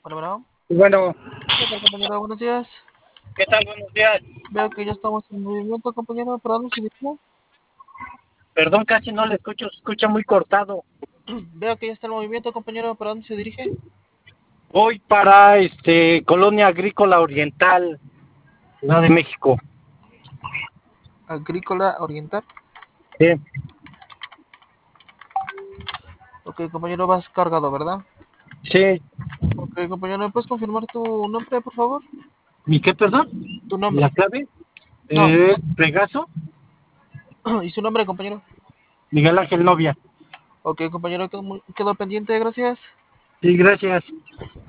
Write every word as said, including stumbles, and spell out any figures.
Bueno, bueno. Y bueno, ¿Qué tal, compañero? Buenos días. ¿qué tal? Buenos días. Veo que ya estamos en movimiento, compañero. ¿Para dónde se dirige? Perdón, casi no le escucho, se escucha muy cortado. Veo que ya está en movimiento, compañero. ¿Para dónde se dirige? Voy para este Colonia Agrícola Oriental, Ciudad de México. Agrícola Oriental. Sí, Ok, compañero, vas cargado, ¿verdad? sí. Ok, compañero, ¿me puedes confirmar tu nombre, por favor? ¿Mi qué, perdón? Tu ¿La nombre. clave? No. Eh, Pegaso, ¿Y su nombre, compañero? Miguel Ángel Novia. Ok, compañero, quedo, muy- quedo pendiente, gracias. Sí, gracias.